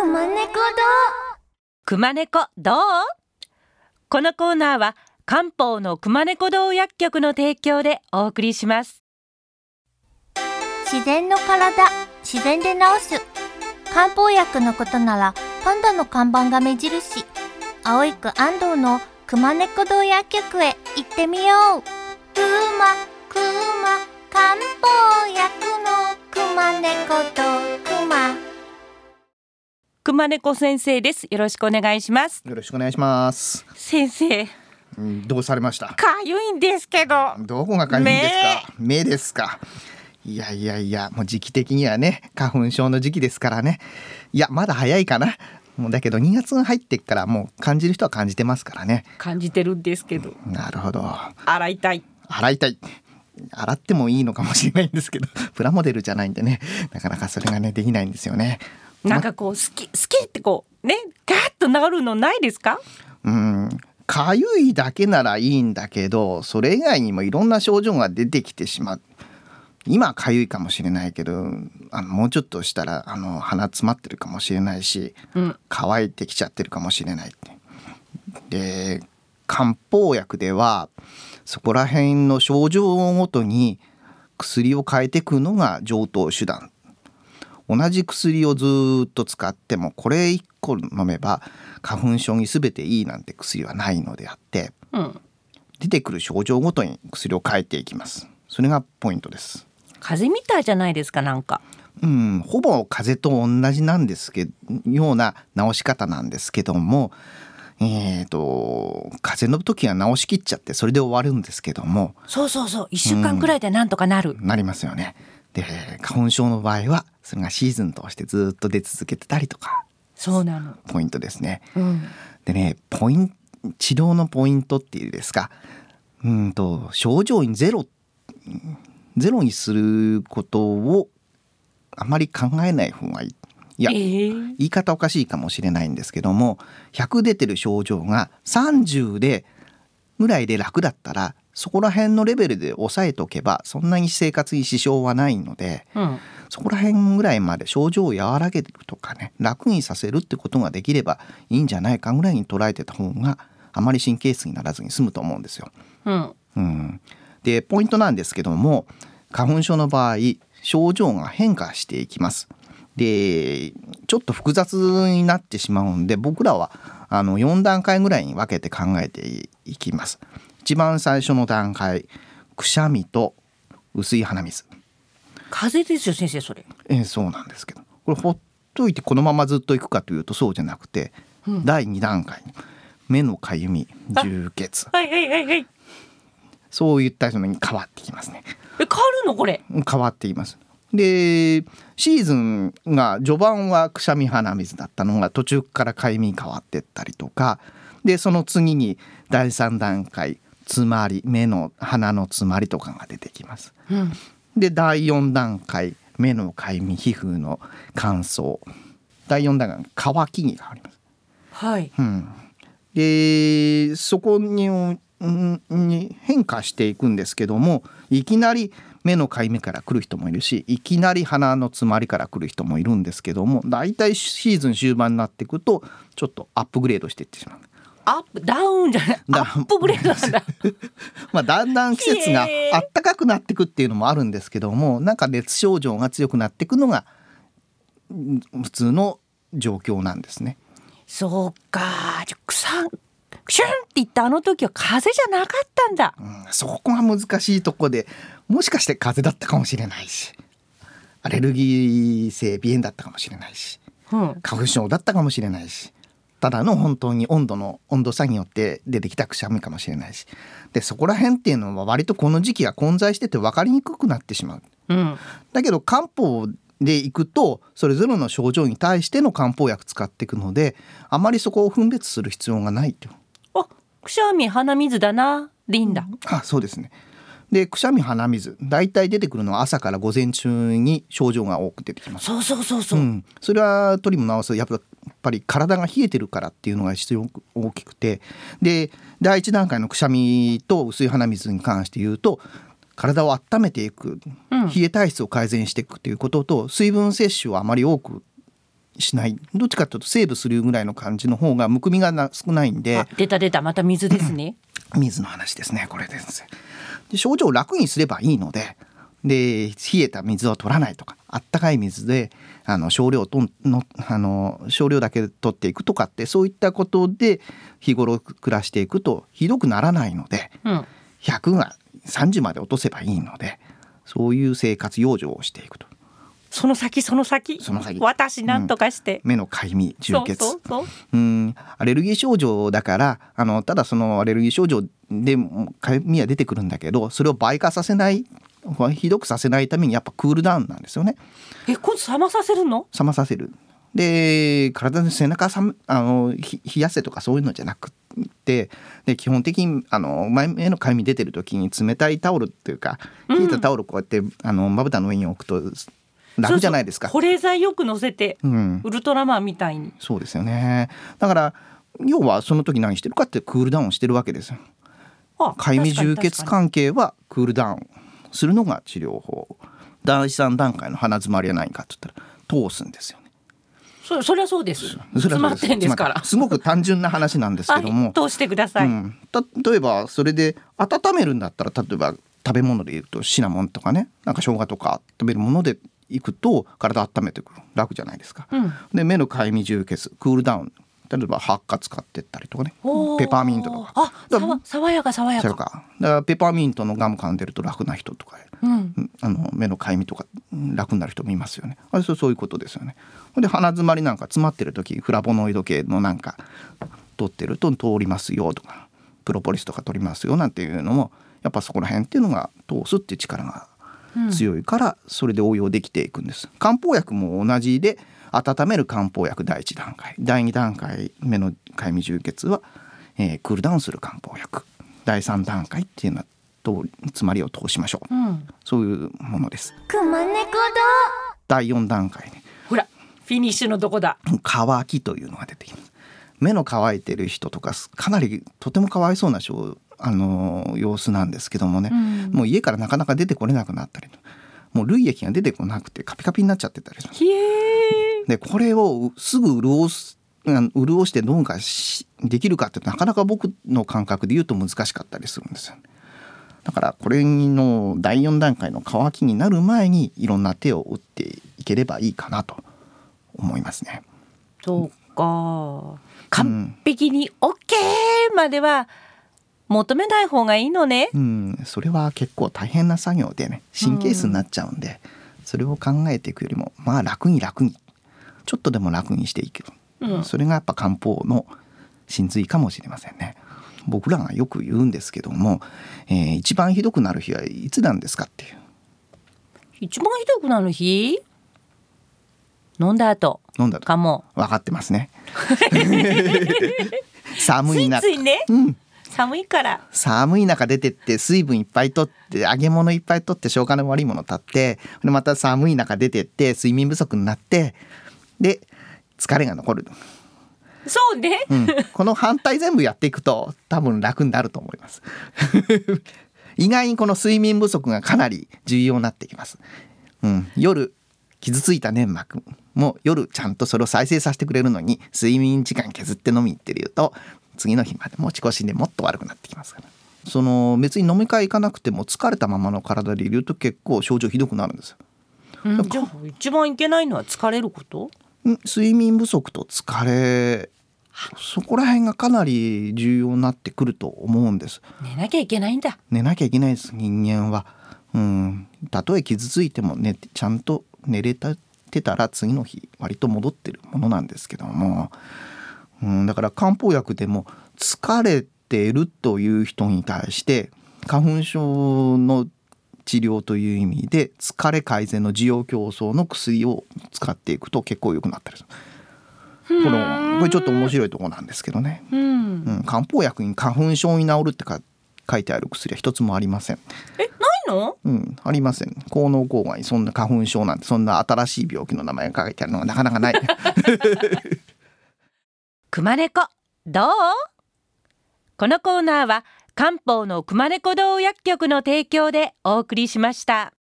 くまねこくまねこどう？このコーナーは漢方のくまねこ堂薬局の提供でお送りします。 自然の体、自然で治す。漢方薬のことならパンダの看板が目印。青区安藤のくまねこ堂薬局へ行ってみよう。漢方薬のくまねこ堂くまねこ先生です。よろしくお願いします。 よろしくお願いします。 先生、 どうされました？ かゆいんですけど。 どこがかゆいんですか？目ですか？いやもう時期的にはね、花粉症の時期ですからね。いやまだ早いかな。もうだけど2月に入ってからもう感じる人は感じてますからね。 感じてるんですけど。 なるほど。 洗いたい。 洗ってもいいのかもしれないんですけど、プラモデルじゃないんでね、なかなかそれがねできないんですよね。 なんかこう好きってこうね、ガーッと治るのないですか？ かゆいだけならいいんだけど、それ以外にもいろんな症状が出てきてしまう。今はかゆいかもしれないけど、もうちょっとしたら鼻詰まってるかもしれないし、乾いてきちゃってるかもしれないって。で、漢方薬ではそこら辺の症状ごとに薬を変えていくのが常套手段。同じ薬をずっと使ってもこれ1個飲めば花粉症に全ていいなんて薬はないのであって、出てくる症状ごとに薬を変えていきます。それがポイントです。 風邪みたいじゃないですか、なんか。 ほぼ風邪と同じなんですけど、ような治し方なんですけども、風邪の時は治しきっちゃってそれで終わるんですけども、 そう1週間くらいでなんとかなる、 なりますよね。で、花粉症の場合はそれがシーズンとしてずっと出続けてたりとか、 そうなのポイントですね。でね、治療のポイントっていうですか、症状にゼロにすることをあまり考えない方がいい。いや、言い方おかしいかもしれないんですけども、100出てる症状が30でぐらいで楽だったら、そこら辺のレベルで抑えておけばそんなに生活に支障はないので、そこら辺ぐらいまで症状を和らげるとかね、楽にさせるってことができればいいんじゃないかぐらいに捉えてた方があまり神経質にならずに済むと思うんですよ。で、ポイントなんですけども、花粉症の場合症状が変化していきます。で、ちょっと複雑になってしまうんで、僕らは4段階ぐらいに分けて考えていきます。一番最初の段階、くしゃみと薄い鼻水。 風邪ですよ先生、それ。 そうなんですけど、これほっといてこのままずっといくかというとそうじゃなくて、第2段階、目のかゆみ、充血、そういったのに変わってきますね。 変わるのこれ？ 変わっています。で、シーズンが序盤はくしゃみ鼻水だったのが途中からかゆみに変わっていったりとかで、その次に第3段階、詰まり、鼻の詰まりとかが出てきます。で、第4段階、目のかゆみ、皮膚の乾燥、第4段階、乾きに変わります。で、そこに変化していくんですけども、いきなり目のかゆみから来る人もいるし、いきなり鼻の詰まりから来る人もいるんですけども、だいたいシーズン終盤になっていくとちょっとアップグレードしていってしまう。 ダウンじゃない、アップグレードなんだ。 だんだん季節があったかくなっていくっていうのもあるんですけども、なんか熱症状が強くなっていくのが普通の状況なんですね。 そうか、じゃクシュンっていった時は風邪じゃなかったんだ。 そこが難しいとこで、もしかして風邪だったかもしれないし、アレルギー性鼻炎だったかもしれないし、花粉症だったかもしれないし、ただの本当に温度差によって出てきたくしゃみかもしれないし、でそこら辺っていうのは割とこの時期が混在してて分かりにくくなってしまう。だけど漢方でいくとそれぞれの症状に対しての漢方薬使っていくので、あまりそこを分別する必要がないと。 くしゃみ鼻水だなでいいんだ。 そうですね。で、くしゃみ鼻水だいたい出てくるのは朝から午前中に症状が多く出てきます。 そう、 それは取りも直す、やっぱり体が冷えてるからっていうのが必要大きくて、で第1段階のくしゃみと薄い鼻水に関して言うと、体を温めていく、冷え体質を改善していくということと、水分摂取をあまり多くしない、どっちかというとセーブするぐらいの感じの方がむくみが少ないんで。 出たまた水ですね水の話ですね、これです。で症状を楽にすればいいので、冷えた水を取らないとか、あったかい水で少量だけ取っていくとかって、そういったことで日頃暮らしていくとひどくならないので、100が30まで落とせばいいので、そういう生活養生をしていくと。その先私なんとかして、 目のかゆみ、充血、 そうアレルギー症状だから、ただそのアレルギー症状でかゆみは出てくるんだけど、それを倍化させない、ひどくさせないためにやっぱクールダウンなんですよね。 これ冷まさせるの？ 冷まさせる。で体の背中冷やせとかそういうのじゃなくて、で基本的に目のかゆみ出てる時に冷たいタオルっていうか、冷えたタオルこうやってまぶたの上に置くと楽じゃないですか。 保冷剤よく乗せて、ウルトラマンみたいに。 そうですよね。だから要はその時何してるかってクールダウンしてるわけですよ。かゆみ充血関係はクールダウンするのが治療法。第3段階の鼻詰まりは何かって言ったら通すんですよね。 そりゃそうです。詰まってんですから。 すごく単純な話なんですけども、 通してください。 例えばそれで温めるんだったら、例えば食べ物でいうとシナモンとかね、なんか生姜とか食べるものでいくと体温めてくる、楽じゃないですか。で目のかゆみ充血クールダウン、例えばハッカ使ってったりとかね、ペパーミントとか、 爽やかだからペパーミントのガム噛んでると楽な人とか、目のかゆみとか楽になる人もいますよね。そういうことですよね。で鼻詰まりなんか詰まってる時、フラボノイド系のなんか取ってると通りますよとか、プロポリスとか取りますよなんていうのも、やっぱそこら辺っていうのが通すっていう力が強いから、それで応用できていくんです。漢方薬も同じで、温める漢方薬第1段階、第2段階目のかゆみ充血は、クールダウンする漢方薬、第3段階っていうのは詰まりを通しましょう、そういうものです。 くまねこ第4段階ね、 ほらフィニッシュのとこだ。 乾きというのが出てきます。目の乾いてる人とかかなりとてもかわいそうな様子なんですけどもね、もう家からなかなか出てこれなくなったり、もう涙液が出てこなくてカピカピになっちゃってたりで、これをすぐ潤してどうかできるかってなかなか僕の感覚で言うと難しかったりするんですよね。だからこれの第4段階の乾きになる前にいろんな手を打っていければいいかなと思いますね。 そうか、完璧に OK までは求めない方がいいのね。 それは結構大変な作業でね、神経質になっちゃうんで、それを考えていくよりも楽にちょっとでも楽にしていく、それがやっぱ漢方の真髄かもしれませんね。僕らがよく言うんですけども、一番ひどくなる日はいつなんですかっていう。 一番ひどくなる日？飲んだ後かも。 分かってますね寒い中ついね、寒いから寒い中出てって水分いっぱい取って揚げ物いっぱい取って消化の悪いもの取って、でまた寒い中出てって睡眠不足になって、で疲れが残る。 そうね、 この反対全部やっていくと多分楽になると思います意外にこの睡眠不足がかなり重要になってきます、夜傷ついた粘膜も夜ちゃんとそれを再生させてくれるのに睡眠時間削って飲みに行ってると次の日まで持ち越しでもっと悪くなってきますから、別に飲み会行かなくても疲れたままの体でいると結構症状ひどくなるんですよ。 じゃあ一番いけないのは疲れること？ 睡眠不足と疲れ、そこら辺がかなり重要になってくると思うんです。 寝なきゃいけないんだ。 寝なきゃいけないです。人間はたとえ傷ついてもちゃんと寝れてたら次の日割と戻ってるものなんですけども、だから漢方薬でも疲れているという人に対して花粉症の治療という意味で疲れ改善の需要競争の薬を使っていくと結構良くなったりする。これちょっと面白いところなんですけどね、漢方薬に花粉症に治るって書いてある薬は一つもありません。 ないの？ ありません。効能効果にそんな花粉症なんてそんな新しい病気の名前が書いてあるのがなかなかないくまねこどう？このコーナーは漢方のくまねこ堂薬局の提供でお送りしました。